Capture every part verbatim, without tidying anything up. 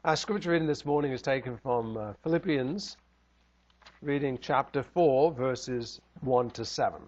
Our scripture reading this morning is taken from uh, Philippians, reading chapter four, verses one to seven.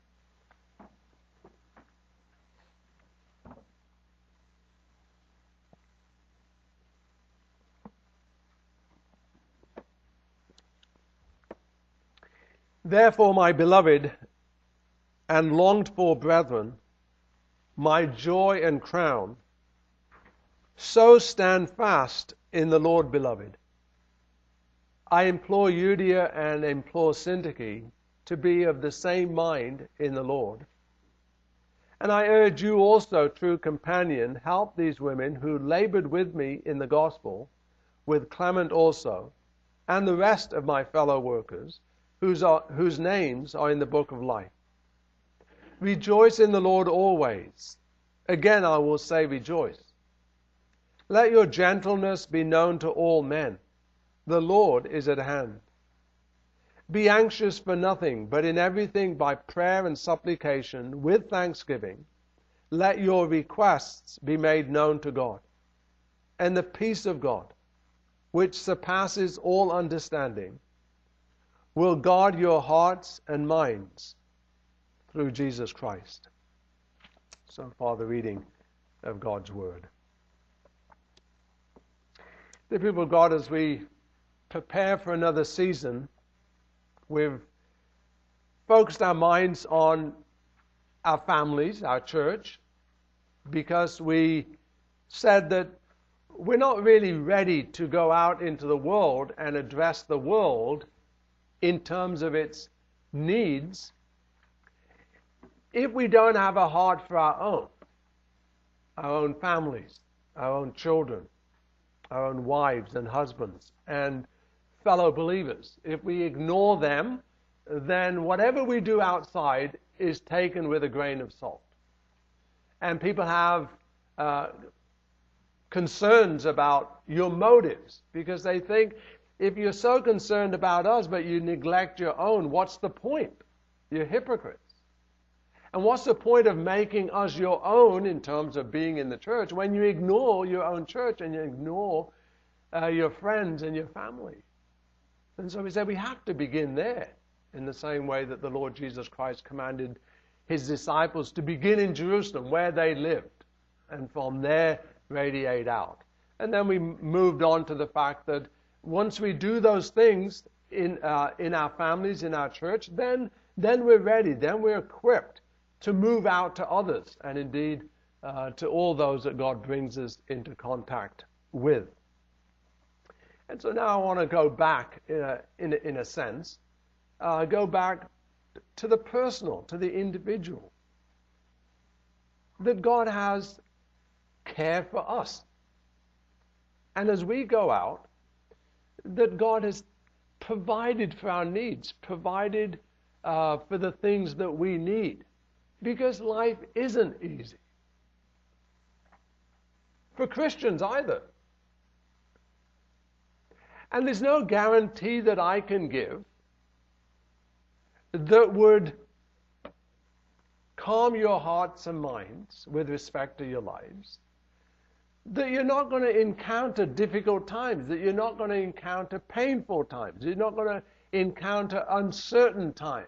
Therefore, my beloved and longed for brethren, my joy and crown, so stand fast in the Lord, beloved. I implore Euodia and implore Syntyche to be of the same mind in the Lord. And I urge you also, true companion, help these women who labored with me in the gospel, with Clement also, and the rest of my fellow workers, whose, are, whose names are in the book of life. Rejoice in the Lord always. Again I will say rejoice. Let your gentleness be known to all men. The Lord is at hand. Be anxious for nothing, but in everything by prayer and supplication, with thanksgiving, let your requests be made known to God. And the peace of God, which surpasses all understanding, will guard your hearts and minds through Jesus Christ. So far, the reading of God's Word. The people of God, as we prepare for another season, we've focused our minds on our families, our church, because we said that we're not really ready to go out into the world and address the world in terms of its needs if we don't have a heart for our own, our own families, our own children, our own wives and husbands and fellow believers. If we ignore them, then whatever we do outside is taken with a grain of salt. And people have uh, concerns about your motives because they think, if you're so concerned about us but you neglect your own, what's the point? You're hypocrites. And what's the point of making us your own in terms of being in the church when you ignore your own church and you ignore uh, your friends and your family? And so we said we have to begin there in the same way that the Lord Jesus Christ commanded his disciples to begin in Jerusalem where they lived and from there radiate out. And then we moved on to the fact that once we do those things in uh, in our families, in our church, then then we're ready, then we're equipped to move out to others, and indeed uh, to all those that God brings us into contact with. And so now I want to go back, in a, in a, in a sense, uh, go back to the personal, to the individual. That God has care for us. And as we go out, that God has provided for our needs, provided uh, for the things that we need. Because life isn't easy. For Christians either. And there's no guarantee that I can give that would calm your hearts and minds with respect to your lives. That you're not going to encounter difficult times. That you're not going to encounter painful times. You're not going to encounter uncertain times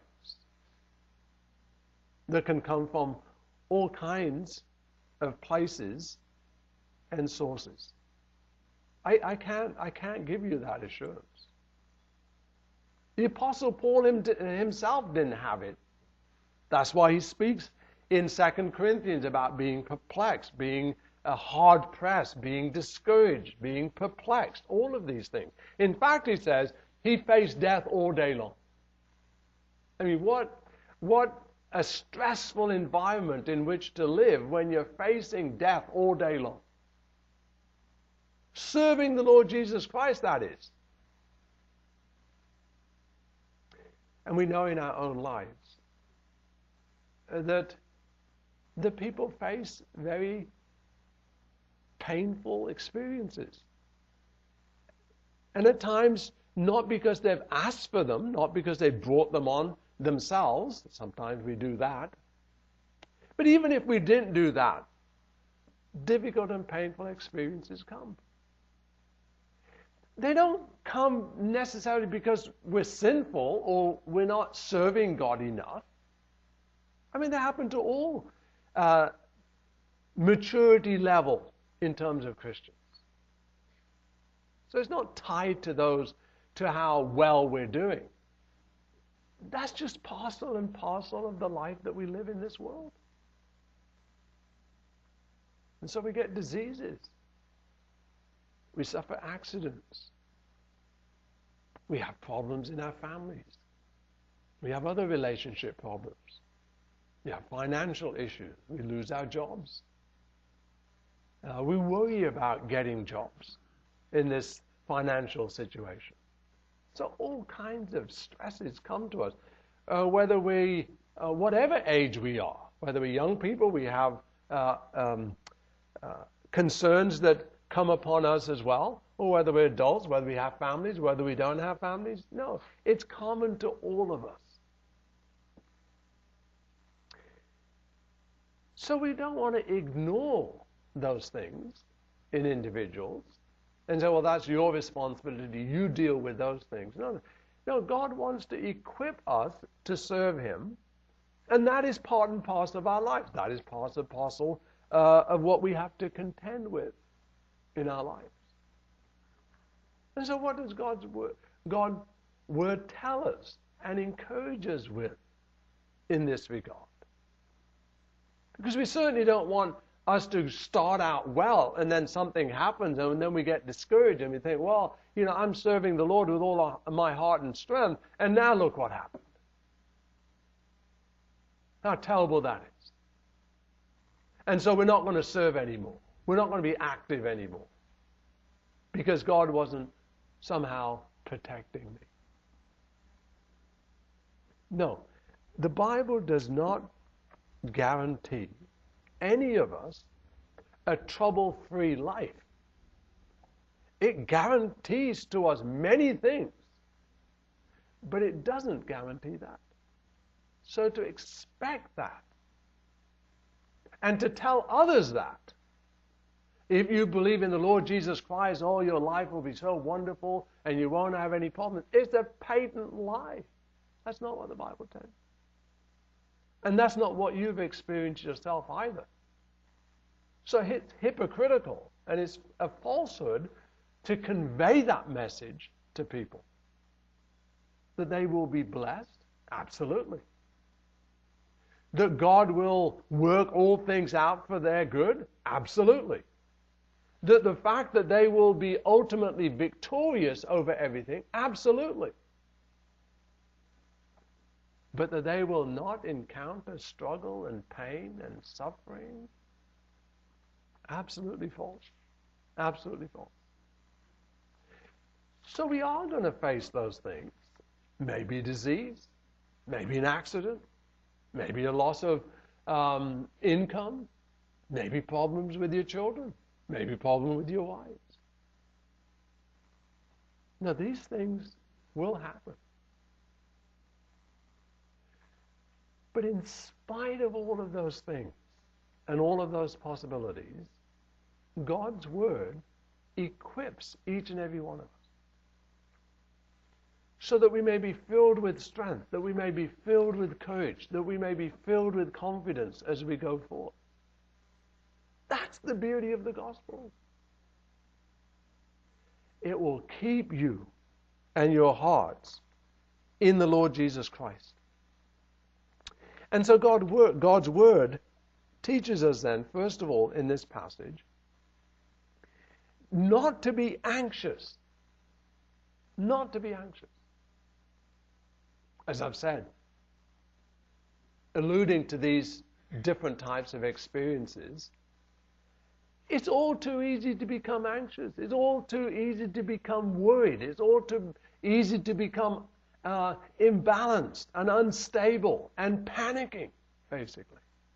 that can come from all kinds of places and sources. I, I can't I can't give you that assurance. The Apostle Paul him, himself didn't have it. That's why he speaks in Second Corinthians about being perplexed, being uh, hard-pressed, being discouraged, being perplexed, all of these things. In fact, he says, he faced death all day long. I mean, what what a stressful environment in which to live when you're facing death all day long. Serving the Lord Jesus Christ, that is. And we know in our own lives that the people face very painful experiences. And at times, not because they've asked for them, not because they've brought them on themselves. Sometimes we do that. But even if we didn't do that, difficult and painful experiences come. they don't come necessarily because we're sinful or we're not serving God enough. I mean, they happen to all uh, maturity level in terms of Christians. So it's not tied to those, to how well we're doing. That's just parcel and parcel of the life that we live in this world. And so we get diseases. We suffer accidents. We have problems in our families. We have other relationship problems. We have financial issues. We lose our jobs. Uh, we worry about getting jobs in this financial situation. So all kinds of stresses come to us. Uh, whether we, uh, whatever age we are, whether we're young people, we have uh, um, uh, concerns that come upon us as well, or whether we're adults, whether we have families, whether we don't have families. No, it's common to all of us. So we don't want to ignore those things in individuals and say, well, that's your responsibility. You deal with those things. No, no, God wants to equip us to serve Him, and that is part and parcel of our life. That is part and parcel uh, of what we have to contend with in our lives. And so what does God's word, God's word tell us and encourage us with in this regard? Because we certainly don't want us to start out well and then something happens and then we get discouraged and we think, well, you know, I'm serving the Lord with all of my heart and strength, and now look what happened. How terrible that is. And so we're not going to serve anymore. We're not going to be active anymore because God wasn't somehow protecting me. No, the Bible does not guarantee any of us a trouble-free life. It guarantees to us many things, but it doesn't guarantee that. So to expect that and to tell others that, if you believe in the Lord Jesus Christ, all your life will be so wonderful and you won't have any problems, it's a patent lie. That's not what the Bible says. And that's not what you've experienced yourself either. So it's hypocritical and it's a falsehood to convey that message to people. That they will be blessed? Absolutely. That God will work all things out for their good? Absolutely. That the fact that they will be ultimately victorious over everything? Absolutely. But that they will not encounter struggle and pain and suffering? Absolutely false. Absolutely false. So we are going to face those things. Maybe disease, maybe an accident, maybe a loss of um, income, maybe problems with your children, maybe problems with your wives. Now these things will happen. But in spite of all of those things and all of those possibilities, God's Word equips each and every one of us so that we may be filled with strength, that we may be filled with courage, that we may be filled with confidence as we go forth. That's the beauty of the gospel. It will keep you and your hearts in the Lord Jesus Christ. And so God, God's Word teaches us then, first of all, in this passage, not to be anxious. Not to be anxious. As I've said, alluding to these different types of experiences, it's all too easy to become anxious. It's all too easy to become worried. It's all too easy to become uh, imbalanced and unstable and panicking, basically.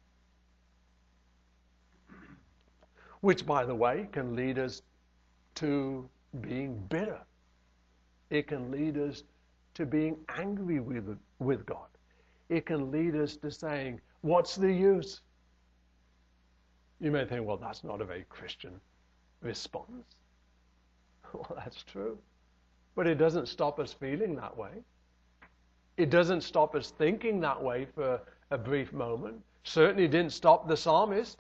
Which, by the way, can lead us to being bitter. It can lead us to being angry with, with God. It can lead us to saying, what's the use? You may think, well, that's not a very Christian response. Well, that's true. But it doesn't stop us feeling that way. It doesn't stop us thinking that way for a brief moment. Certainly didn't stop the psalmist.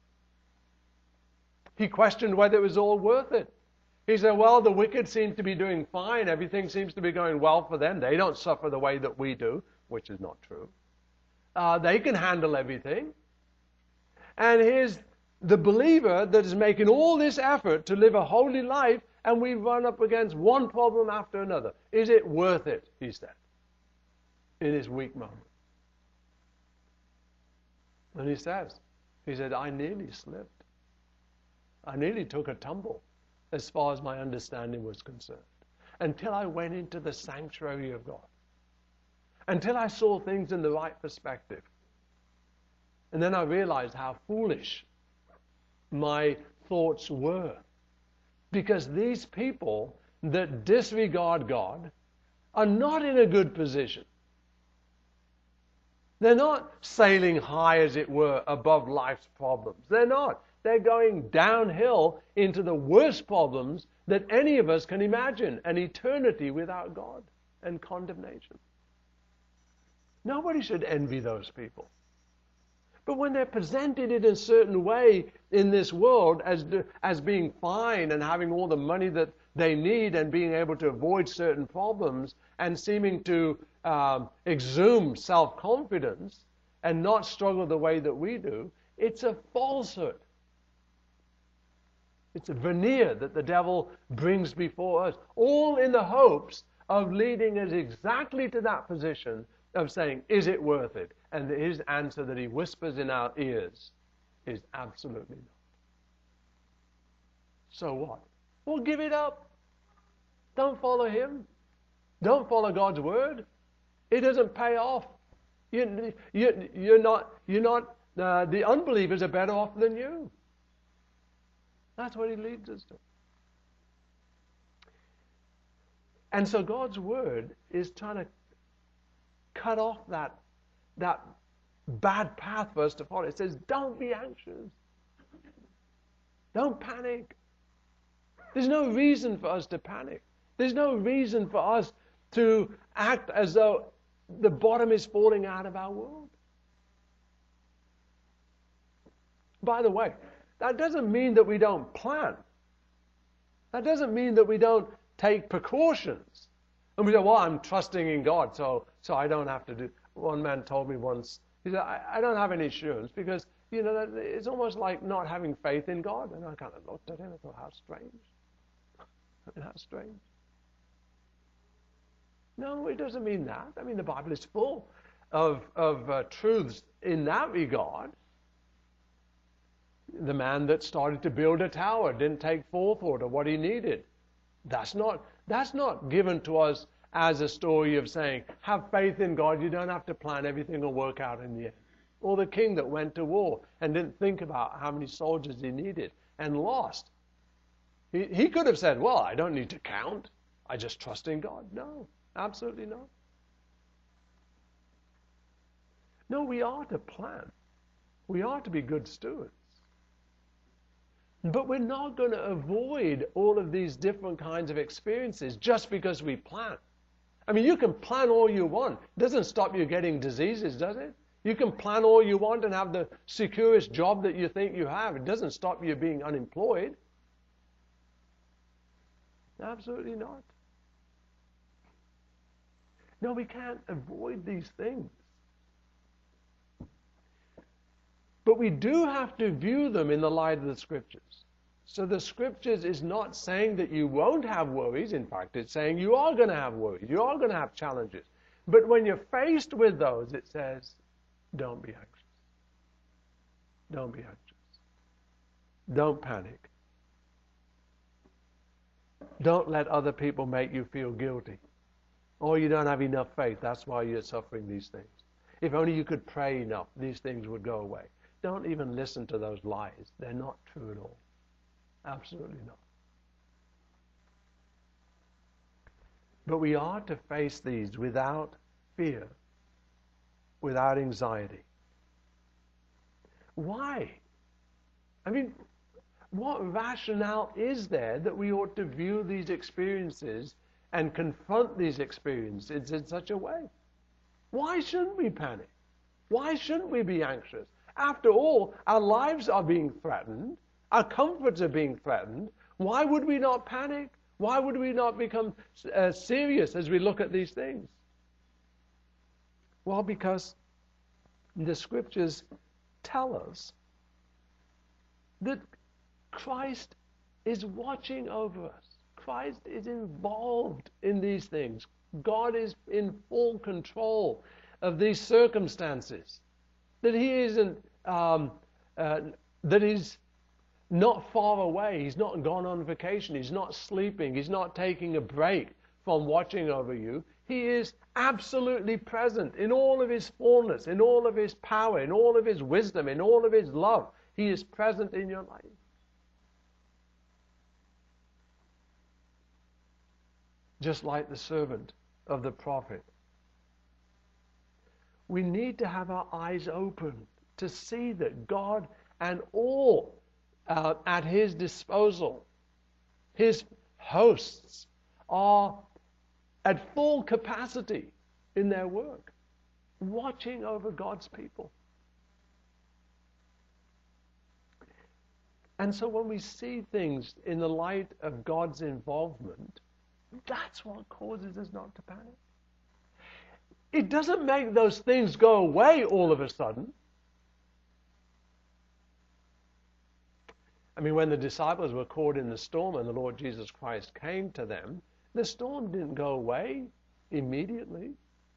He questioned whether it was all worth it. He said, well, the wicked seem to be doing fine. Everything seems to be going well for them. They don't suffer the way that we do, which is not true. Uh, they can handle everything. And here's the believer that is making all this effort to live a holy life, and we run up against one problem after another. Is it worth it, he said, in his weak moment. And he says, he said, I nearly slipped. I nearly took a tumble as far as my understanding was concerned, until I went into the sanctuary of God, until I saw things in the right perspective. And then I realized how foolish my thoughts were. Because these people that disregard God are not in a good position. They're not sailing high, as it were, above life's problems. They're not. They're going downhill into the worst problems that any of us can imagine, an eternity without God and condemnation. Nobody should envy those people. But when they're presented in a certain way in this world as, as being fine and having all the money that they need and being able to avoid certain problems and seeming to um, exhume self-confidence and not struggle the way that we do, it's a falsehood. It's a veneer that the devil brings before us, all in the hopes of leading us exactly to that position of saying, is it worth it? And his answer that he whispers in our ears is absolutely not. So what? Well, give it up. Don't follow him. Don't follow God's word. It doesn't pay off. You, you, you're not, you're not uh, the unbelievers are better off than you. That's what he leads us to. And so God's word is trying to cut off that, that bad path for us to follow. It says, don't be anxious. Don't panic. There's no reason for us to panic. There's no reason for us to act as though the bottom is falling out of our world. By the way, that doesn't mean that we don't plan. That doesn't mean that we don't take precautions. And we say, well, I'm trusting in God, so so I don't have to do. One man told me once, he said, I, I don't have any assurance because, you know, it's almost like not having faith in God. And I kind of looked at him and thought, how strange. I mean, how strange. No, it doesn't mean that. I mean, the Bible is full of, of uh, truths in that regard. The man that started to build a tower didn't take forethought of what he needed. That's not, that's not given to us as a story of saying, have faith in God, you don't have to plan, everything will work out in the end. Or the king that went to war and didn't think about how many soldiers he needed and lost. He, he could have said, well, I don't need to count, I just trust in God. No, absolutely not. No, we are to plan. We are to be good stewards. But we're not going to avoid all of these different kinds of experiences just because we plan. I mean, you can plan all you want. It doesn't stop you getting diseases, does it? You can plan all you want and have the securest job that you think you have. It doesn't stop you being unemployed. Absolutely not. No, we can't avoid these things. But we do have to view them in the light of the Scriptures. So the Scriptures is not saying that you won't have worries. In fact, it's saying you are going to have worries. You are going to have challenges. But when you're faced with those, it says, don't be anxious. Don't be anxious. Don't panic. Don't let other people make you feel guilty. Or you don't have enough faith. That's why you're suffering these things. If only you could pray enough, these things would go away. Don't even listen to those lies. They're not true at all. Absolutely not. But we are to face these without fear, without anxiety. Why? I mean, what rationale is there that we ought to view these experiences and confront these experiences in such a way. Why shouldn't we panic? Why shouldn't we be anxious? After all, our lives are being threatened. Our comforts are being threatened. Why would we not panic? Why would we not become uh, serious as we look at these things? Well, because the scriptures tell us that Christ is watching over us. Christ is involved in these things. God is in full control of these circumstances. That He isn't, um, uh, that He's not far away. He's not gone on vacation. He's not sleeping. He's not taking a break from watching over you. He is absolutely present in all of His fullness, in all of His power, in all of His wisdom, in all of His love. He is present in your life. Just like the servant of the prophet. We need to have our eyes open to see that God and all uh, at His disposal, His hosts, are at full capacity in their work, watching over God's people. And so when we see things in the light of God's involvement, that's what causes us not to panic. It doesn't make those things go away all of a sudden. I mean, when the disciples were caught in the storm and the Lord Jesus Christ came to them, the storm didn't go away immediately.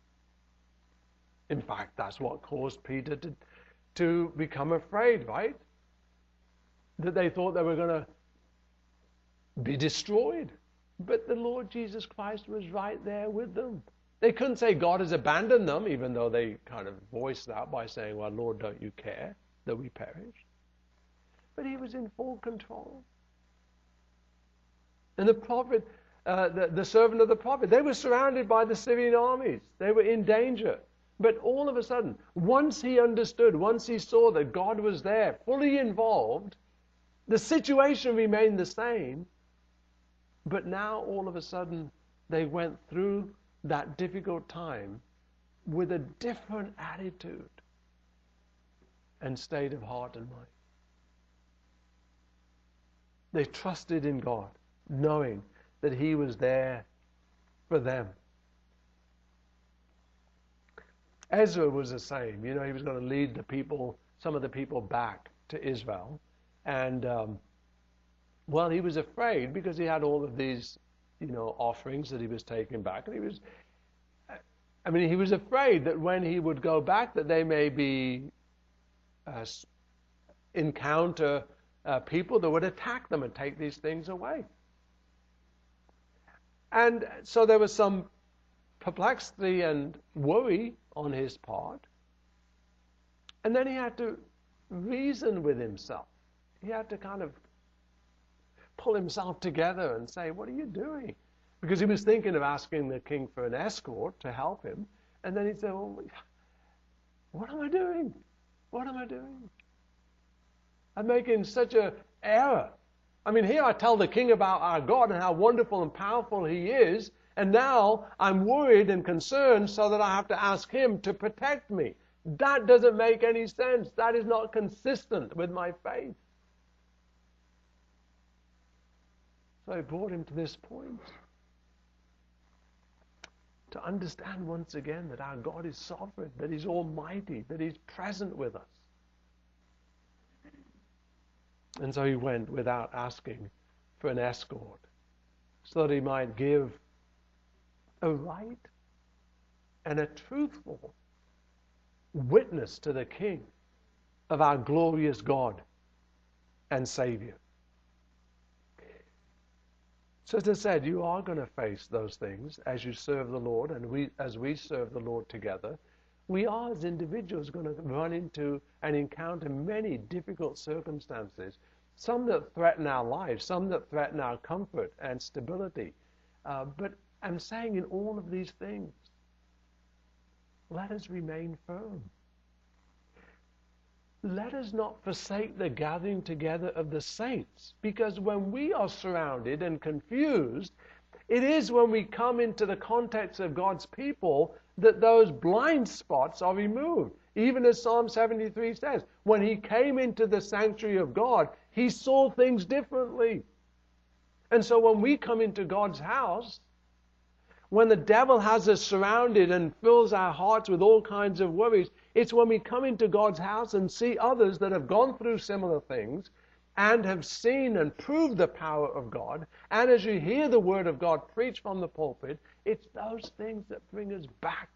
In fact, that's what caused Peter to, to become afraid, right? That they thought they were going to be destroyed. But the Lord Jesus Christ was right there with them. They couldn't say God has abandoned them, even though they kind of voiced that by saying, well, Lord, don't you care that we perish? But He was in full control. And the prophet, uh, the, the servant of the prophet, they were surrounded by the Syrian armies. They were in danger. But all of a sudden, once he understood, once he saw that God was there, fully involved, the situation remained the same. But now, all of a sudden, they went through that difficult time with a different attitude and state of heart and mind. They trusted in God, knowing that He was there for them. Ezra was the same. You know, he was going to lead the people, some of the people back to Israel. And, um, well, he was afraid because he had all of these, you know, offerings that he was taking back. And he was, I mean, he was afraid that when he would go back that they may be, uh, encounter uh, people that would attack them and take these things away. And so there was some perplexity and worry on his part. And then he had to reason with himself. He had to kind of pull himself together and say, what are you doing? Because he was thinking of asking the king for an escort to help him. And then he said, well, what am I doing? What am I doing? I'm making such an error. I mean, here I tell the king about our God and how wonderful and powerful He is. And now I'm worried and concerned so that I have to ask Him to protect me. That doesn't make any sense. That is not consistent with my faith. So I brought him to this point. To understand once again that our God is sovereign, that He's almighty, that He's present with us. And so he went without asking for an escort, so that he might give a right and a truthful witness to the King of our glorious God and Savior. So as I said, you are going to face those things as you serve the Lord, and we, as we serve the Lord together. We are, as individuals, going to run into and encounter many difficult circumstances, some that threaten our lives, some that threaten our comfort and stability. Uh, but I'm saying in all of these things, let us remain firm. Let us not forsake the gathering together of the saints, because when we are surrounded and confused, It is when we come into the context of God's people that those blind spots are removed. Even as Psalm seventy-three says, when he came into the sanctuary of God, he saw things differently. And so when we come into God's house, when the devil has us surrounded and fills our hearts with all kinds of worries, it's when we come into God's house and see others that have gone through similar things and have seen and proved the power of God. And as you hear the word of God preached from the pulpit, it's those things that bring us back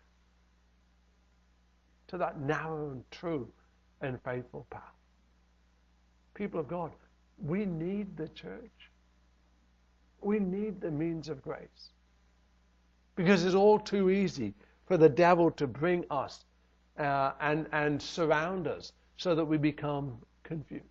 to that narrow and true and faithful path. People of God, we need the church. We need the means of grace. Because it's all too easy for the devil to bring us uh, and, and surround us so that we become confused.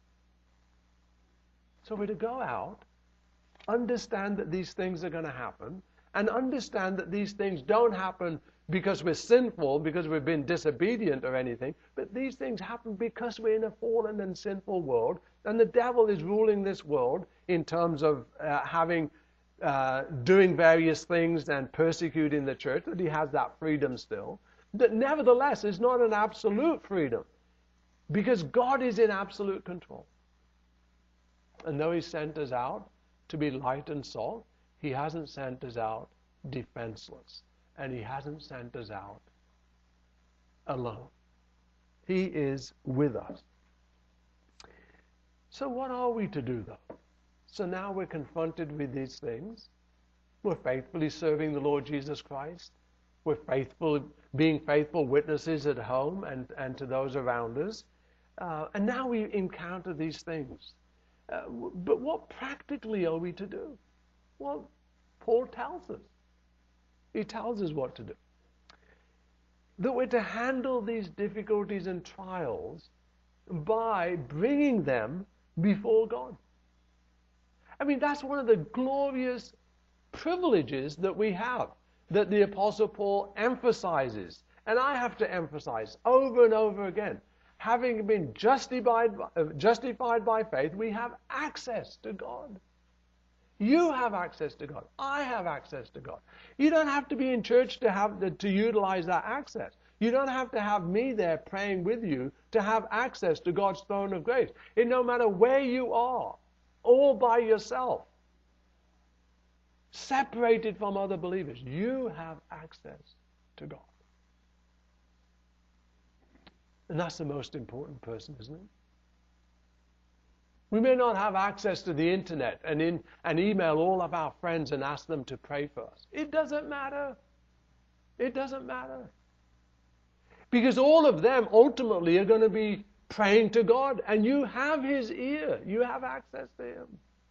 So we're to go out, understand that these things are going to happen, and understand that these things don't happen because we're sinful, because we've been disobedient or anything, but these things happen because we're in a fallen and sinful world, and the devil is ruling this world in terms of uh, having, uh, doing various things and persecuting the church, that he has that freedom still, that nevertheless is not an absolute freedom, because God is in absolute control. And though he sent us out to be light and salt, he hasn't sent us out defenseless. And he hasn't sent us out alone. He is with us. So what are we to do, though? So now we're confronted with these things. We're faithfully serving the Lord Jesus Christ. We're faithful, being faithful witnesses at home and, and to those around us. Uh, and now we encounter these things. Uh, but what practically are we to do? Well, Paul tells us. He tells us what to do. That we're to handle these difficulties and trials by bringing them before God. I mean, that's one of the glorious privileges that we have, that the Apostle Paul emphasizes. And I have to emphasize over and over again. Having been justified, justified by faith, we have access to God. You have access to God. I have access to God. You don't have to be in church to have the, to utilize that access. You don't have to have me there praying with you to have access to God's throne of grace. And no matter where you are, all by yourself, separated from other believers, you have access to God. And that's the most important person, isn't it? We may not have access to the internet and, in, and email all of our friends and ask them to pray for us. It doesn't matter. It doesn't matter. Because all of them ultimately are going to be praying to God, and you have his ear. You have access to him.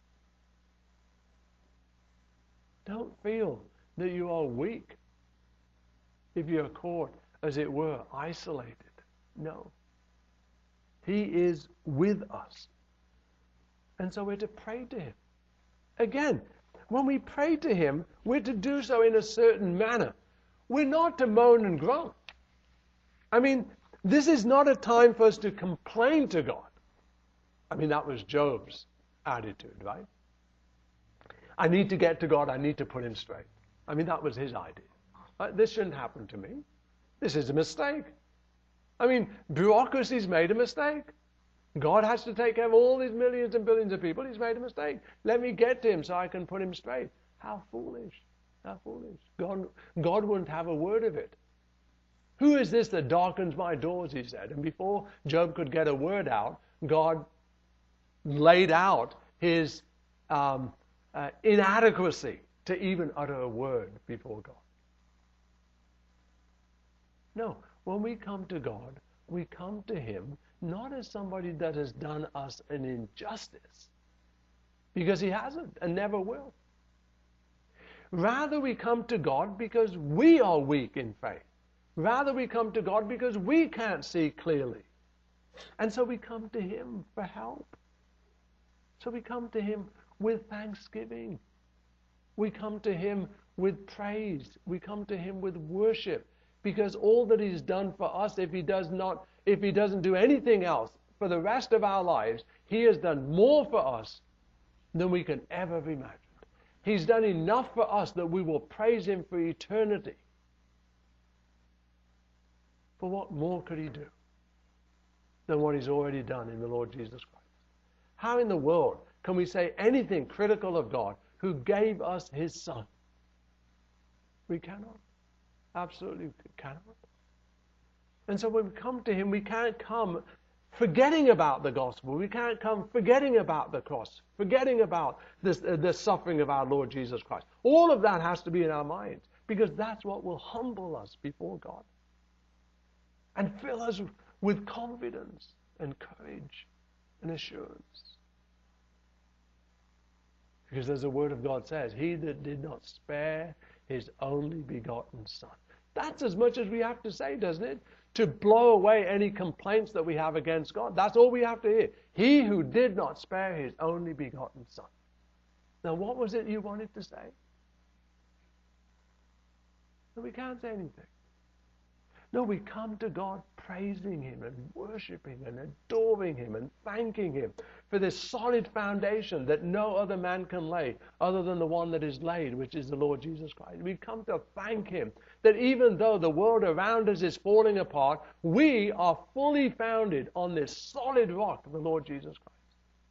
Don't feel that you are weak if you're caught, as it were, isolated. No. He is with us. And so we're to pray to him. Again, when we pray to him, we're to do so in a certain manner. We're not to moan and groan. I mean, this is not a time for us to complain to God. I mean, that was Job's attitude, right? I need to get to God. I need to put him straight. I mean, that was his idea. Right? This shouldn't happen to me. This is a mistake. I mean, bureaucracy's made a mistake. God has to take care of all these millions and billions of people. He's made a mistake. Let me get to him so I can put him straight. How foolish. How foolish. God, God wouldn't have a word of it. Who is this that darkens my doors, he said. And before Job could get a word out, God laid out his um, uh, inadequacy to even utter a word before God. No, when we come to God, we come to him not as somebody that has done us an injustice, because he hasn't and never will. Rather, we come to God because we are weak in faith. Rather, we come to God because we can't see clearly. And so we come to him for help. So we come to him with thanksgiving. We come to him with praise. We come to him with worship. Because all that he's done for us, if he does not, if he doesn't do anything else for the rest of our lives, he has done more for us than we can ever have imagined. He's done enough for us that we will praise him for eternity. But what more could he do than what he's already done in the Lord Jesus Christ? How in the world can we say anything critical of God who gave us his Son? We cannot. Absolutely cannot. And so when we come to him, we can't come forgetting about the gospel. We can't come forgetting about the cross, forgetting about this, uh, the suffering of our Lord Jesus Christ. All of that has to be in our minds, because that's what will humble us before God and fill us with confidence and courage and assurance. Because as the Word of God says, he that did not spare his only begotten Son. That's as much as we have to say, doesn't it? To blow away any complaints that we have against God. That's all we have to hear. He who did not spare his only begotten Son. Now, what was it you wanted to say? No, we can't say anything. No, we come to God praising him and worshiping and adoring him and thanking him for this solid foundation that no other man can lay other than the one that is laid, which is the Lord Jesus Christ. We come to thank him that even though the world around us is falling apart, we are fully founded on this solid rock, the Lord Jesus Christ,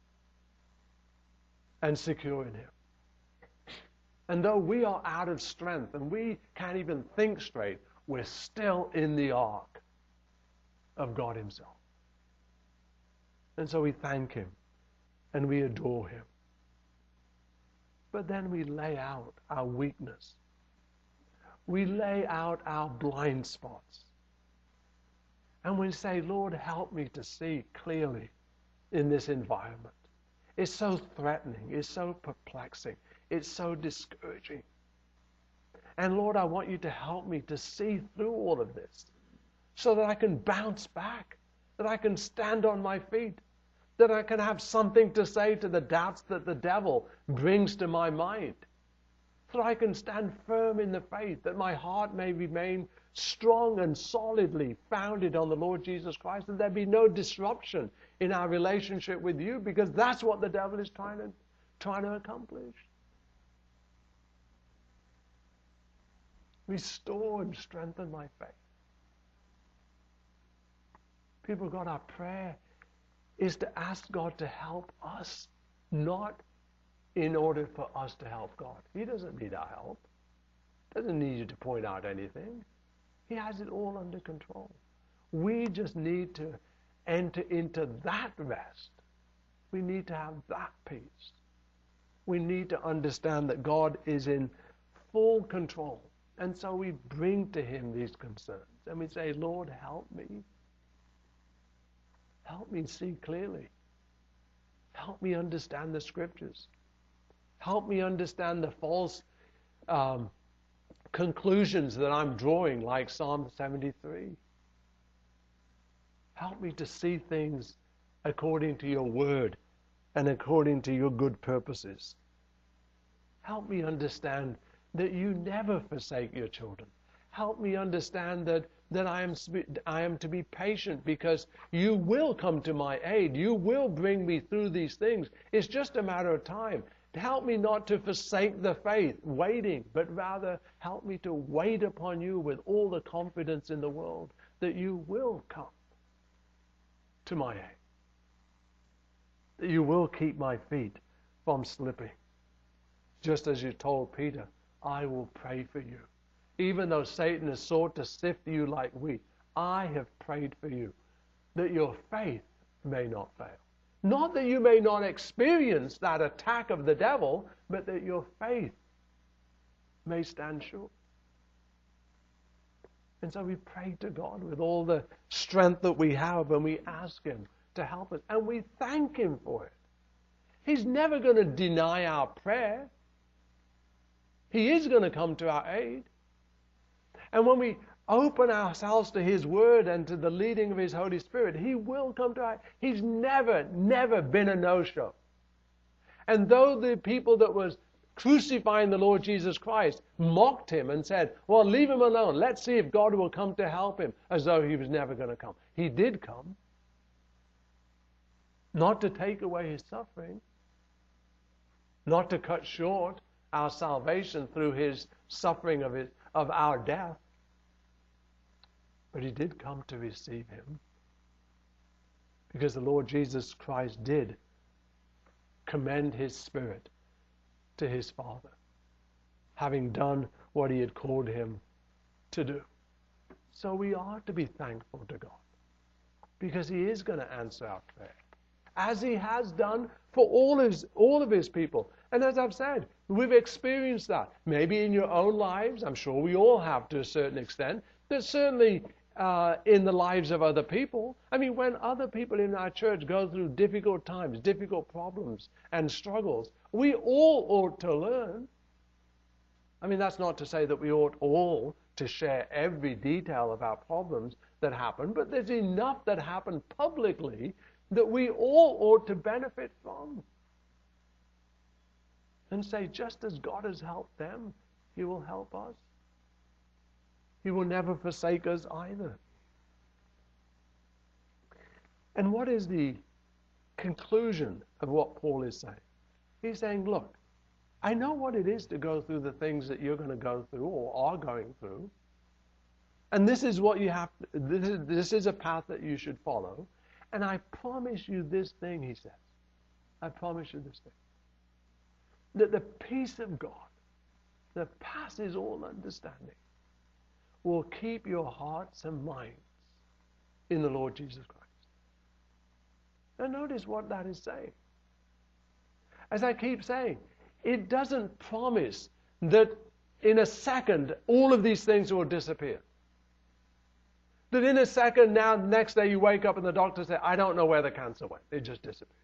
and secure in him. And though we are out of strength and we can't even think straight, we're still in the ark of God himself. And so we thank him and we adore him. But then we lay out our weakness. We lay out our blind spots. And we say, Lord, help me to see clearly in this environment. It's so threatening. It's so perplexing. It's so discouraging. And Lord, I want you to help me to see through all of this so that I can bounce back, that I can stand on my feet, that I can have something to say to the doubts that the devil brings to my mind, so that I can stand firm in the faith, that my heart may remain strong and solidly founded on the Lord Jesus Christ, and there be no disruption in our relationship with you, because that's what the devil is trying to, trying to accomplish. Restore and strengthen my faith. People of God, our prayer is to ask God to help us, not in order for us to help God. He doesn't need our help. He doesn't need you to point out anything. He has it all under control. We just need to enter into that rest. We need to have that peace. We need to understand that God is in full control. And so we bring to him these concerns. And we say, Lord, help me. Help me see clearly. Help me understand the scriptures. Help me understand the false um, conclusions that I'm drawing, like Psalm seventy-three. Help me to see things according to your word and according to your good purposes. Help me understand that you never forsake your children. Help me understand that, that I am, I am to be patient, because you will come to my aid. You will bring me through these things. It's just a matter of time. Help me not to forsake the faith, waiting, but rather help me to wait upon you with all the confidence in the world that you will come to my aid. That you will keep my feet from slipping. Just as you told Peter, I will pray for you. Even though Satan has sought to sift you like wheat, I have prayed for you, that your faith may not fail. Not that you may not experience that attack of the devil, but that your faith may stand sure. And so we pray to God with all the strength that we have, and we ask him to help us. And we thank him for it. He's never going to deny our prayer. He is going to come to our aid. And when we open ourselves to his word and to the leading of his Holy Spirit, he will come to our aid. He's never, never been a no-show. And though the people that was crucifying the Lord Jesus Christ mocked him and said, well, leave him alone. Let's see if God will come to help him, as though he was never going to come. He did come. Not to take away his suffering. Not to cut short our salvation through his suffering of, his, of our death. But he did come to receive him. Because the Lord Jesus Christ did commend his Spirit to his Father, having done what he had called him to do. So we are to be thankful to God, because he is going to answer our prayer, as he has done for all his, all of his people. And as I've said, we've experienced that. Maybe in your own lives, I'm sure we all have to a certain extent. There's certainly uh, in the lives of other people. I mean, when other people in our church go through difficult times, difficult problems and struggles, we all ought to learn. I mean, that's not to say that we ought all to share every detail of our problems that happen, but there's enough that happen publicly that we all ought to benefit from. And say, just as God has helped them, he will help us. He will never forsake us either. And what is the conclusion of what Paul is saying? He's saying, look, I know what it is to go through the things that you're going to go through or are going through. And this is what you have to, this is, this is a path that you should follow. And I promise you this thing, he says. I promise you this thing. That the peace of God that passes all understanding will keep your hearts and minds in the Lord Jesus Christ. Now notice what that is saying. As I keep saying, it doesn't promise that in a second all of these things will disappear. That in a second now, the next day you wake up and the doctor says, I don't know where the cancer went. It just disappeared.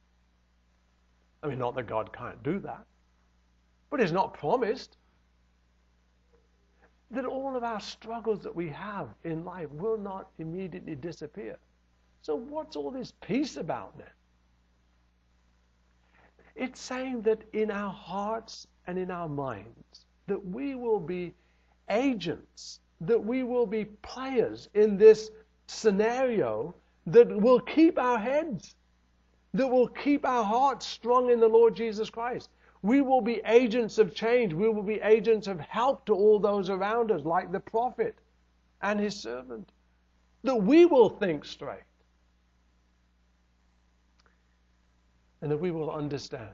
I mean, not that God can't do that, but it's not promised that all of our struggles that we have in life will not immediately disappear. So what's all this peace about then? It's saying that in our hearts and in our minds, that we will be agents, that we will be players in this scenario that will keep our heads, that will keep our hearts strong in the Lord Jesus Christ. We will be agents of change. We will be agents of help to all those around us, like the prophet and his servant. That we will think straight. And that we will understand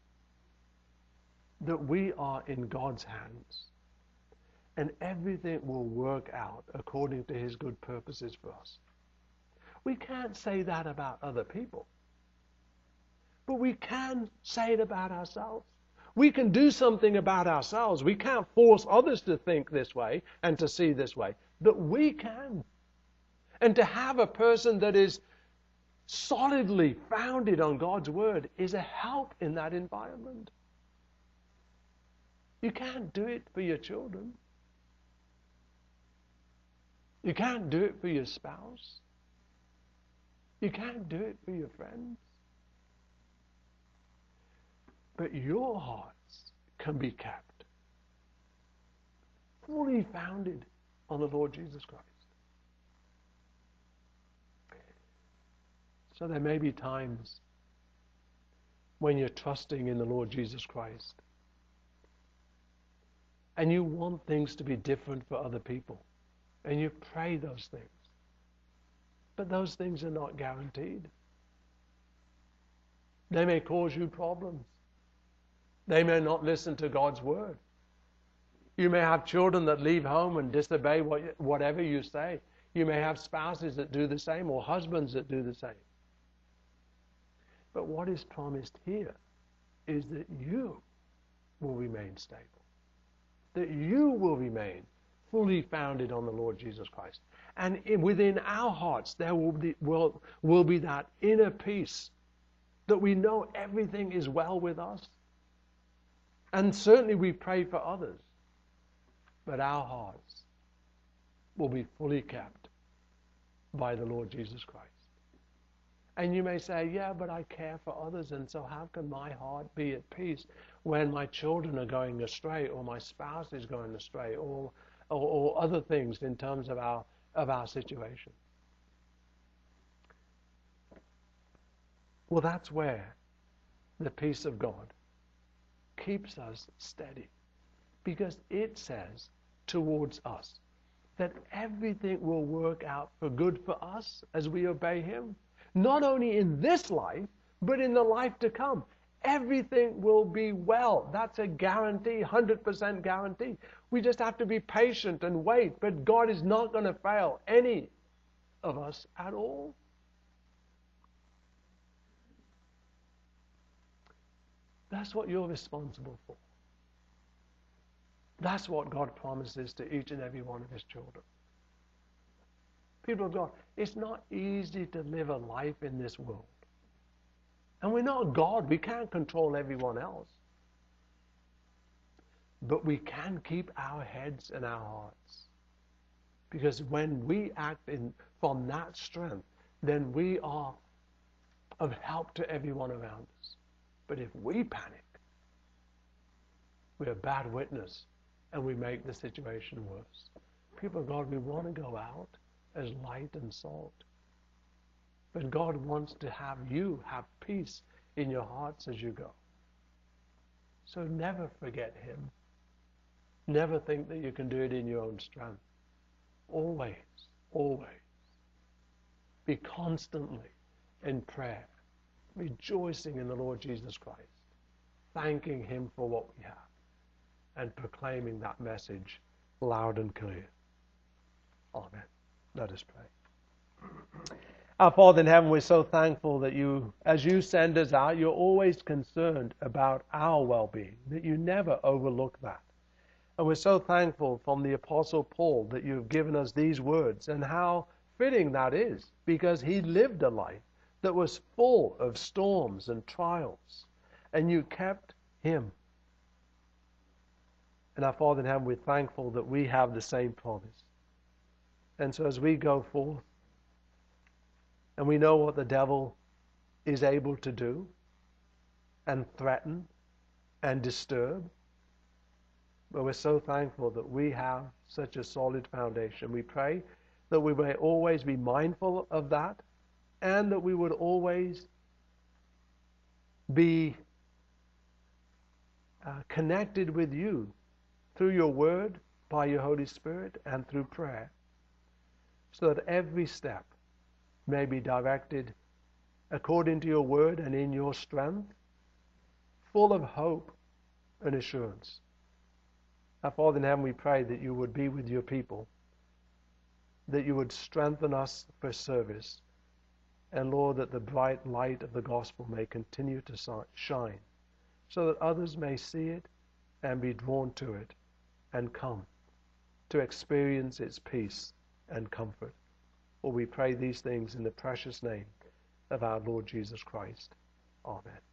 that we are in God's hands. And everything will work out according to his good purposes for us. We can't say that about other people. But we can say it about ourselves. We can do something about ourselves. We can't force others to think this way and to see this way. But we can. And to have a person that is solidly founded on God's word is a help in that environment. You can't do it for your children. You can't do it for your spouse. You can't do it for your friends. But your hearts can be kept fully founded on the Lord Jesus Christ. So there may be times when you're trusting in the Lord Jesus Christ and you want things to be different for other people and you pray those things. But those things are not guaranteed. They may cause you problems. They may not listen to God's word. You may have children that leave home and disobey what, whatever you say. You may have spouses that do the same or husbands that do the same. But what is promised here is that you will remain stable. That you will remain fully founded on the Lord Jesus Christ. And in, within our hearts there will be, will, will be that inner peace that we know everything is well with us. And certainly we pray for others. But our hearts will be fully kept by the Lord Jesus Christ. And you may say, yeah, but I care for others, and so how can my heart be at peace when my children are going astray, or my spouse is going astray, or, or, or other things in terms of our, of our situation? Well, that's where the peace of God keeps us steady. Because it says towards us that everything will work out for good for us as we obey him. Not only in this life, but in the life to come. Everything will be well. That's a guarantee, one hundred percent guarantee. We just have to be patient and wait. But God is not going to fail any of us at all. That's what you're responsible for. That's what God promises to each and every one of his children. People of God, it's not easy to live a life in this world. And we're not God. We can't control everyone else. But we can keep our heads and our hearts. Because when we act in, from that strength, then we are of help to everyone around us. But if we panic, we're a bad witness and we make the situation worse. People of God, we want to go out as light and salt. But God wants to have you have peace in your hearts as you go. So never forget him. Never think that you can do it in your own strength. Always, always be constantly in prayer, rejoicing in the Lord Jesus Christ, thanking him for what we have, and proclaiming that message loud and clear. Amen. Let us pray. Our Father in heaven, we're so thankful that you, as you send us out, you're always concerned about our well-being, that you never overlook that. And we're so thankful from the Apostle Paul that you've given us these words, and how fitting that is, because he lived a life that was full of storms and trials, and you kept him. And our Father in heaven, we're thankful that we have the same promise. And so as we go forth, and we know what the devil is able to do, and threaten, and disturb, but we're so thankful that we have such a solid foundation. We pray that we may always be mindful of that, and that we would always be uh, connected with you through your word, by your Holy Spirit, and through prayer, so that every step may be directed according to your word and in your strength, full of hope and assurance. Our Father in heaven, we pray that you would be with your people, that you would strengthen us for service, and Lord, that the bright light of the gospel may continue to shine, so that others may see it and be drawn to it and come to experience its peace and comfort. For we pray these things in the precious name of our Lord Jesus Christ. Amen.